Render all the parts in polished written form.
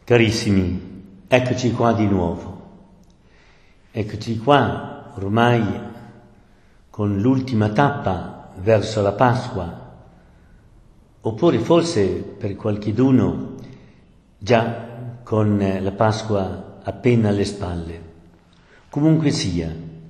Carissimi, eccoci qua di nuovo. Eccoci qua ormai con l'ultima tappa verso la Pasqua, oppure forse per qualcheduno già con la Pasqua appena alle spalle. Comunque sia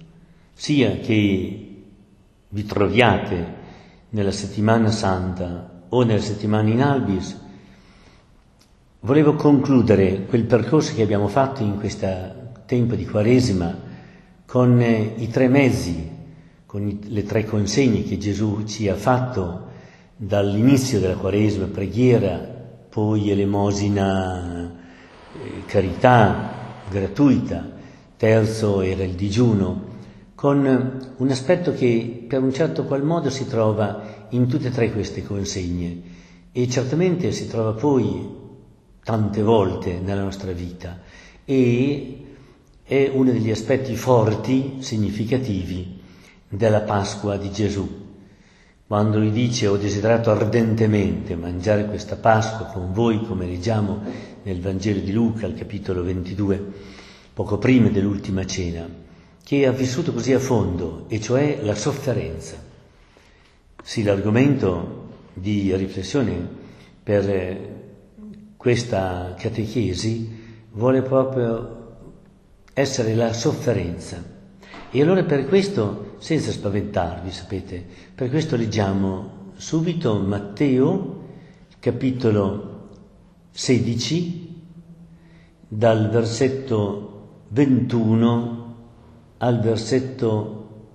che vi troviate nella settimana santa o nella settimana in albis, volevo concludere quel percorso che abbiamo fatto in questo tempo di Quaresima con i 3 mesi, con le 3 consegne che Gesù ci ha fatto dall'inizio della Quaresima: preghiera, poi elemosina, carità gratuita, terzo era il digiuno, con un aspetto che per un certo qual modo si trova in tutte e 3 queste consegne e certamente si trova poi tante volte nella nostra vita, e è uno degli aspetti forti, significativi della Pasqua di Gesù. Quando lui dice: ho desiderato ardentemente mangiare questa Pasqua con voi, come leggiamo nel Vangelo di Luca al capitolo 22, poco prima dell'ultima cena, che ha vissuto così a fondo, e cioè la sofferenza. Sì, l'argomento di riflessione per questa catechesi vuole proprio essere la sofferenza. E allora per questo, senza spaventarvi, sapete, per questo leggiamo subito Matteo, capitolo 16, dal versetto 21 al versetto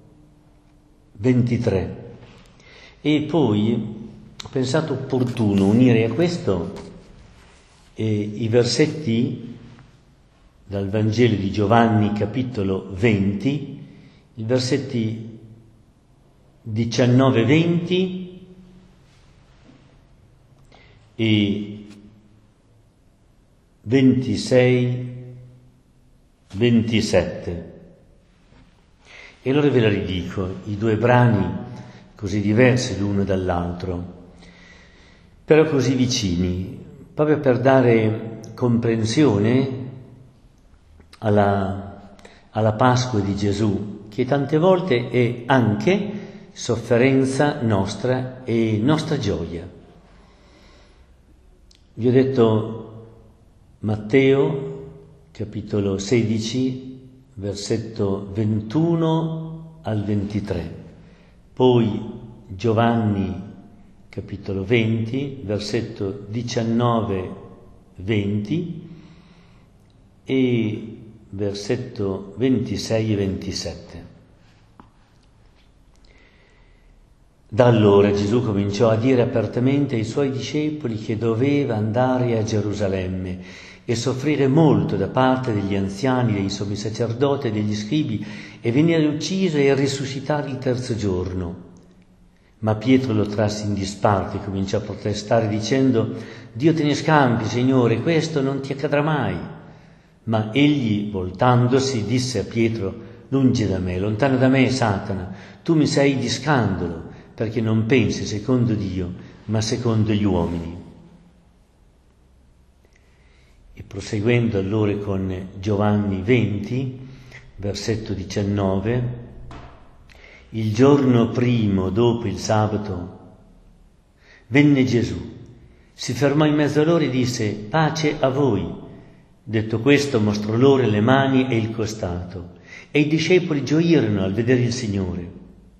23. E poi ho pensato opportuno unire a questo i versetti dal Vangelo di Giovanni, capitolo 20, i versetti 19-20 e 26-27. E allora ve la ridico, i 2 brani così diversi l'uno dall'altro, però così vicini, proprio per dare comprensione alla Pasqua di Gesù, che tante volte è anche sofferenza nostra e nostra gioia. Vi ho detto Matteo, capitolo 16, versetto 21 al 23, poi Giovanni, capitolo 20, versetto 19-20 e versetto 26 e 27. Da allora Gesù cominciò a dire apertamente ai suoi discepoli che doveva andare a Gerusalemme e soffrire molto da parte degli anziani, dei sommi sacerdoti e degli scribi, e venire ucciso e risuscitare il 3° giorno. Ma Pietro lo trasse in disparte e cominciò a protestare dicendo: Dio te ne scampi, Signore, questo non ti accadrà mai. Ma egli, voltandosi, disse a Pietro: lungi da me, lontano da me, Satana, tu mi sei di scandalo, perché non pensi secondo Dio, ma secondo gli uomini. E proseguendo allora con Giovanni 20, versetto 19, il giorno primo dopo il sabato venne Gesù, si fermò in mezzo a loro e disse: pace a voi. Detto questo mostrò loro le mani e il costato, e i discepoli gioirono al vedere il Signore.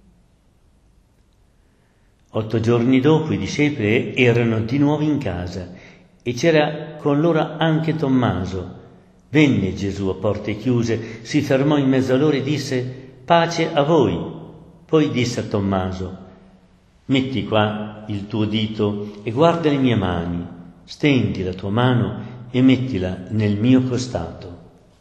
8 giorni dopo i discepoli erano di nuovo in casa e c'era con loro anche Tommaso. Venne Gesù a porte chiuse, si fermò in mezzo a loro e disse: pace a voi. Poi disse a Tommaso: metti qua il tuo dito e guarda le mie mani, stendi la tua mano e mettila nel mio costato.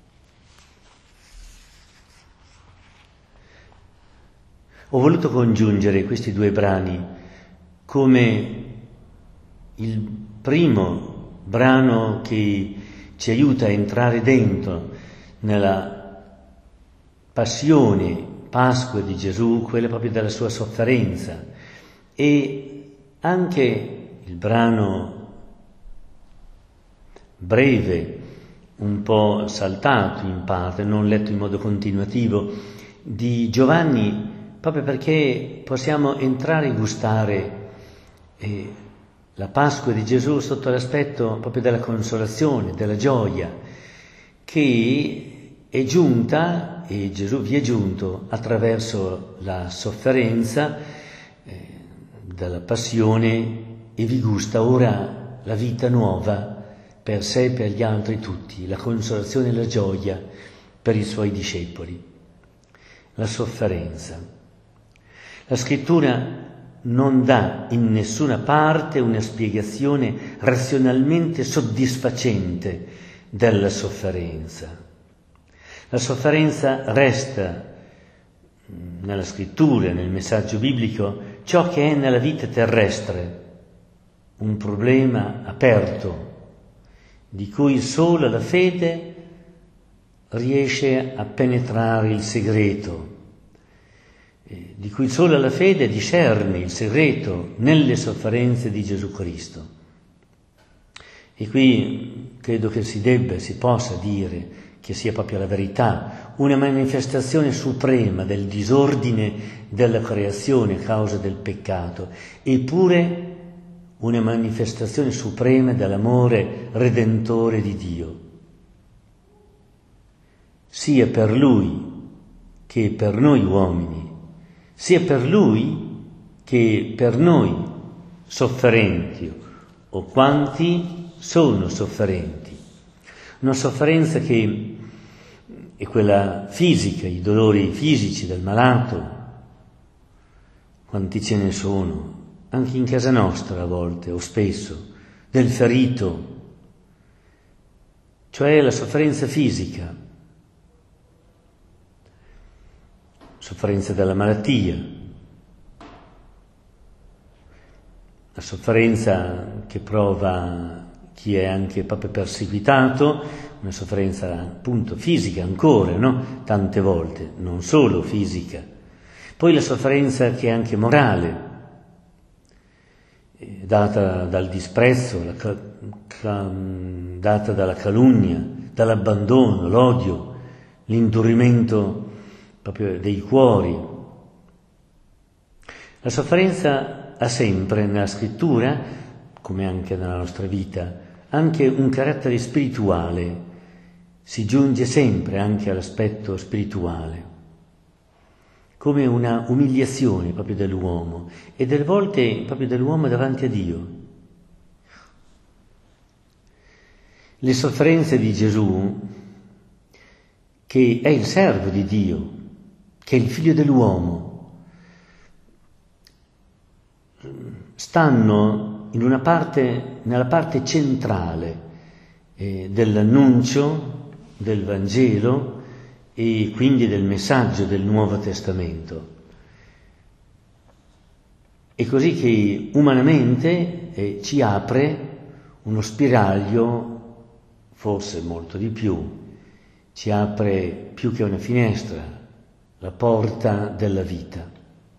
Ho voluto congiungere questi 2 brani come il primo brano che ci aiuta a entrare dentro nella passione, Pasqua di Gesù, quella proprio della sua sofferenza, e anche il brano breve, un po' saltato in parte, non letto in modo continuativo, di Giovanni, proprio perché possiamo entrare e gustare la Pasqua di Gesù sotto l'aspetto proprio della consolazione, della gioia, che è giunta, e Gesù vi è giunto attraverso la sofferenza dalla passione, e vi gusta ora la vita nuova per sé e per gli altri tutti, la consolazione e la gioia per i suoi discepoli. La sofferenza. La Scrittura non dà in nessuna parte una spiegazione razionalmente soddisfacente della sofferenza. La sofferenza resta nella Scrittura, nel messaggio biblico, ciò che è nella vita terrestre, un problema aperto, di cui solo la fede riesce a penetrare il segreto, di cui solo la fede discerne il segreto nelle sofferenze di Gesù Cristo. E qui credo che si possa dire che sia proprio la verità, una manifestazione suprema del disordine della creazione a causa del peccato, eppure una manifestazione suprema dell'amore redentore di Dio, sia per Lui che per noi uomini, sia per Lui che per noi sofferenti, o quanti sono sofferenti. Una sofferenza che è quella fisica, i dolori fisici del malato, quanti ce ne sono, anche in casa nostra a volte o spesso, del ferito, cioè la sofferenza fisica, sofferenza della malattia, la sofferenza che prova chi è anche proprio perseguitato, una sofferenza appunto fisica ancora, no? Tante volte, non solo fisica. Poi la sofferenza che è anche morale, data dal disprezzo, data dalla calunnia, dall'abbandono, l'odio, l'indurimento proprio dei cuori. La sofferenza ha sempre nella Scrittura, come anche nella nostra vita, anche un carattere spirituale, si giunge sempre anche all'aspetto spirituale, come una umiliazione proprio dell'uomo, e delle volte proprio dell'uomo davanti a Dio. Le sofferenze di Gesù, che è il servo di Dio, che è il figlio dell'uomo, stanno in una parte, nella parte centrale dell'annuncio del Vangelo e quindi del messaggio del Nuovo Testamento. È così che umanamente ci apre uno spiraglio, forse molto di più, ci apre più che una finestra, la porta della vita.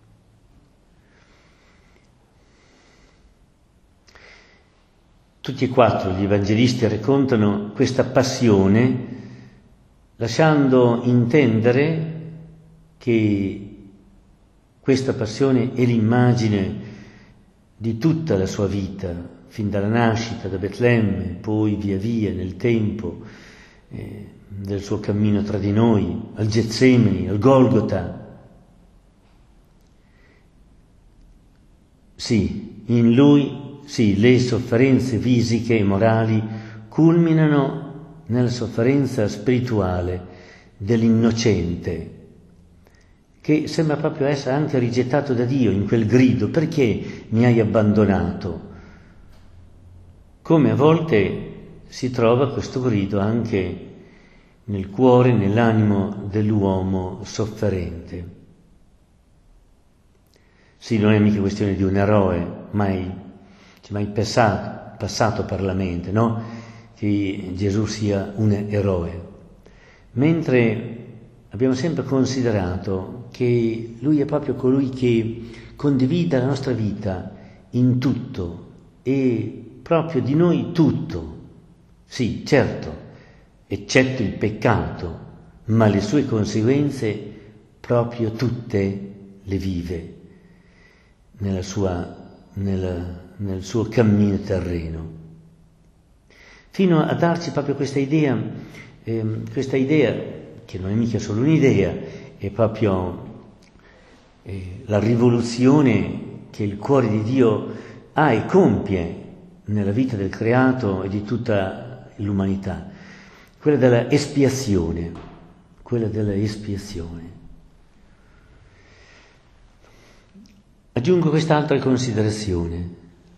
Tutti e quattro gli evangelisti raccontano questa passione, lasciando intendere che questa passione è l'immagine di tutta la sua vita, fin dalla nascita da Betlemme, poi via via nel tempo, del suo cammino tra di noi, al Getsemani, al Golgota. Sì, in lui, sì, le sofferenze fisiche e morali culminano nella sofferenza spirituale dell'innocente, che sembra proprio essere anche rigettato da Dio in quel grido: perché mi hai abbandonato? Come a volte si trova questo grido anche nel cuore, nell'animo dell'uomo sofferente. Sì, non è mica questione di un eroe, mai passato per la mente, no? Che Gesù sia un eroe, mentre abbiamo sempre considerato che Lui è proprio colui che condivide la nostra vita in tutto e proprio di noi tutto, Sì, certo, eccetto il peccato, ma le sue conseguenze proprio tutte le vive nel suo cammino terreno, fino a darci proprio questa idea che non è mica solo un'idea, è proprio la rivoluzione che il cuore di Dio ha e compie nella vita del creato e di tutta l'umanità, quella della espiazione. Aggiungo quest'altra considerazione.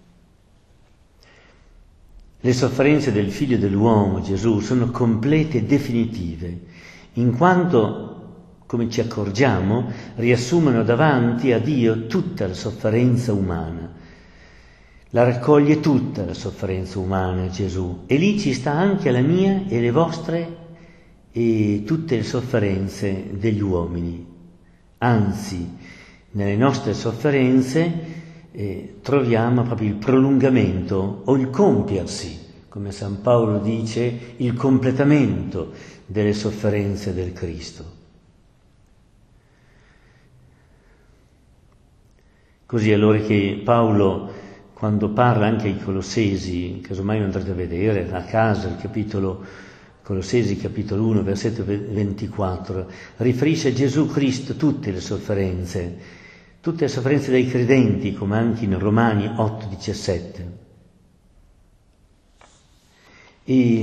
Le sofferenze del Figlio dell'uomo, Gesù, sono complete e definitive, in quanto, come ci accorgiamo, riassumono davanti a Dio tutta la sofferenza umana. La raccoglie tutta la sofferenza umana, Gesù, e lì ci sta anche la mia e le vostre e tutte le sofferenze degli uomini. Anzi, nelle nostre sofferenze troviamo proprio il prolungamento o il compiersi, come San Paolo dice, il completamento delle sofferenze del Cristo. Così allora che Paolo, quando parla anche ai Colossesi, casomai lo andrete a vedere a casa, il capitolo Colossesi, capitolo 1, versetto 24, riferisce a Gesù Cristo tutte le sofferenze dei credenti, come anche in Romani 8, 17. E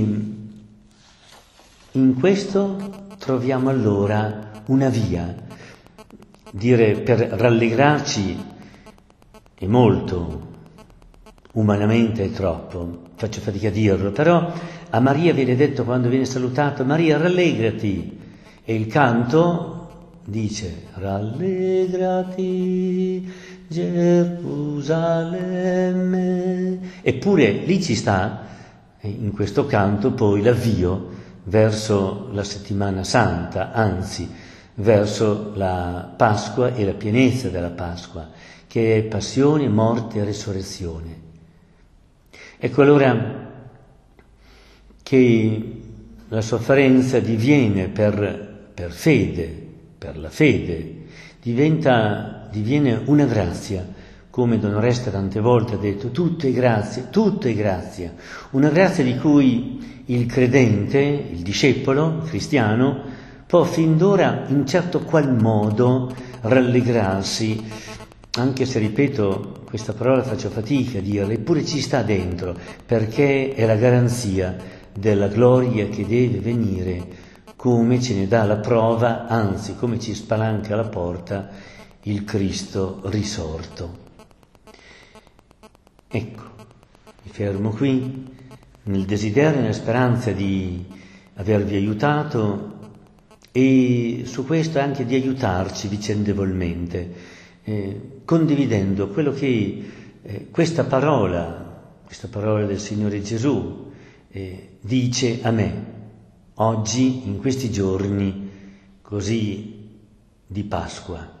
in questo troviamo allora una via, dire per rallegrarci è molto, umanamente è troppo, faccio fatica a dirlo, però a Maria viene detto quando viene salutata: Maria, rallegrati, e il canto dice: rallegrati Gerusalemme. Eppure lì ci sta, in questo canto, poi l'avvio verso la settimana santa, anzi verso la Pasqua e la pienezza della Pasqua, che è passione, morte e risurrezione. Ecco allora che la sofferenza diviene per fede, per la fede, diviene una grazia, come Don Oreste tante volte ha detto: tutto è grazia, una grazia di cui il credente, il discepolo, il cristiano, può fin d'ora in certo qual modo rallegrarsi, anche se, ripeto, questa parola faccio fatica a dirla, eppure ci sta dentro, perché è la garanzia della gloria che deve venire, come ce ne dà la prova, anzi come ci spalanca la porta il Cristo risorto. Ecco, mi fermo qui, nel desiderio e nella speranza di avervi aiutato e su questo anche di aiutarci vicendevolmente, condividendo quello che questa parola del Signore Gesù dice a me oggi, in questi giorni così di Pasqua.